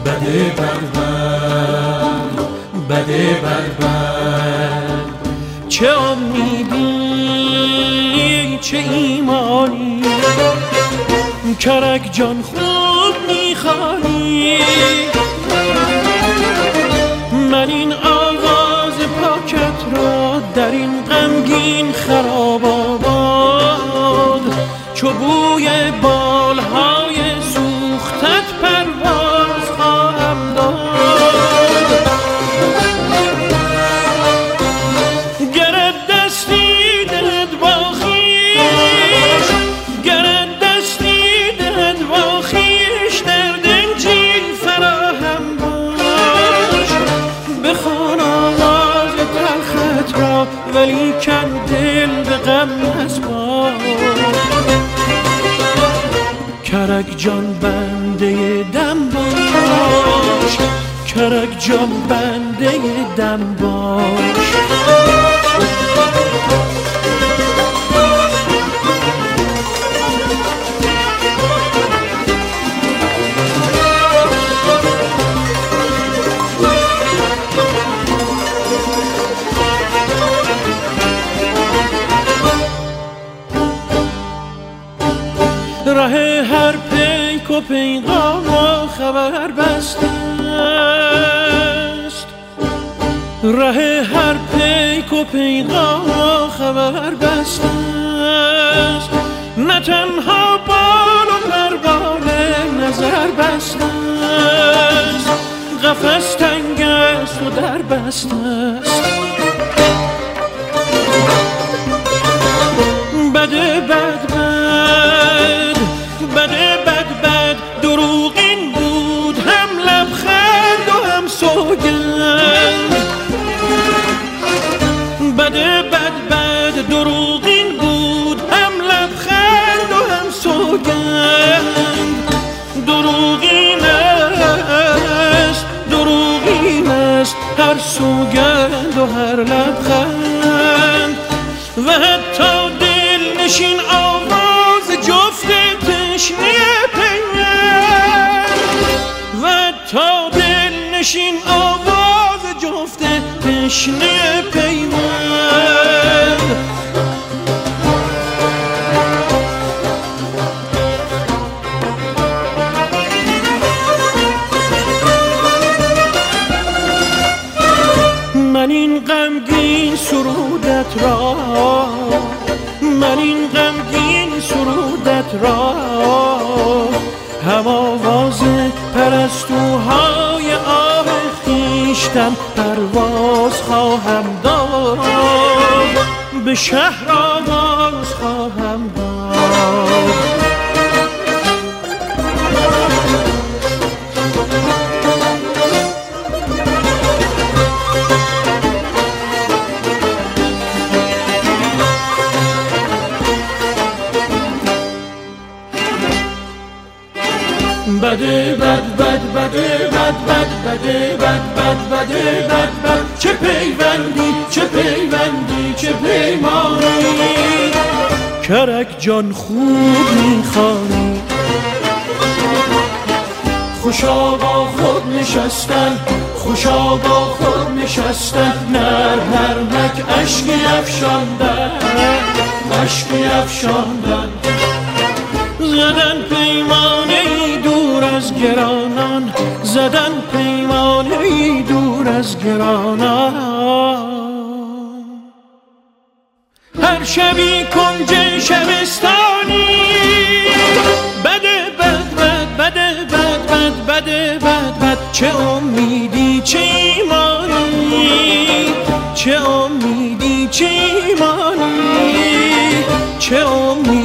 بده بد بد بده بد بد. چه امیدی چه ایمانی کرک جان خوب میخوانی. من این آواز پاکت را در این غمگین خراب آباد چو بوی بالهای سوختت پرواز خواهم داد. گرد دستی دهد با خویش، گرد دستی دهد با خویش در دنجین فراهم باش. بخوان آواز تلخت را ولی کن دل به غم نسپار. کرک جان بنده دم باش، کرک جان بنده دم باش. ره هر پیک و پیغام و خبر بسته است، ره هر پیک و پیغام و خبر بسته است. نه تنها بال و پروال نظر بسته است، قفس تنگ است و در بسته است. بده بد بد بده بد بد دروغین بود هم لبخند و هم سوگند. بده بد بد دروغین بود هم لبخند و هم سوگند. دروغین است دروغین است هر سوگند و هر لبخند. و حتی دل نشین آواز جفت تشنه پیوند، و تا دل نشین آواز جفت تشنه پیوند. من این غمگین سرودت را، من این غمگین سرودت را هم آواز پرستوهای آه خویشتن پرواز خواهم داد. به شهر آواز خواهم داد. بده بد بد بده بد بد بده بد بد بده بد بد. چه پیوندی چه پیوندی چه پیمانی کرک جان خوب میخوانی. خوشا با خود نشستن، خوشا با خود نشستن. نرم نرمک اشکی افشاندن، اشکی افشاندن. زدن پیمانه ای دور از گرانان، زدن پیمانه ای دور از گرانان. هر شبی کنج شبستانی بده بد بد بده بد بد بده بد بد. چه امیدی چه ایمانی، چه امیدی چه ایمانی، چه امیدی